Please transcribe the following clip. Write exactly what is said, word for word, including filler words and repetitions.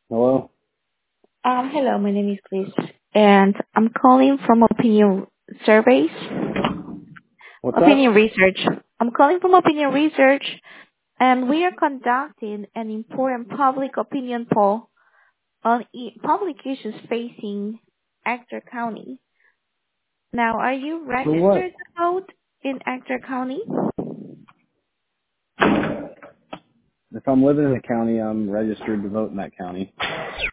Hello? Um, hello, my name is Chris, and I'm calling from Opinion Surveys, What's up? Opinion Research. I'm calling from Opinion Research, and we are conducting an important public opinion poll on e- public issues facing Ector County. Now, are you For what? registered to vote in Ector County? If I'm living in the county, I'm registered to vote in that county.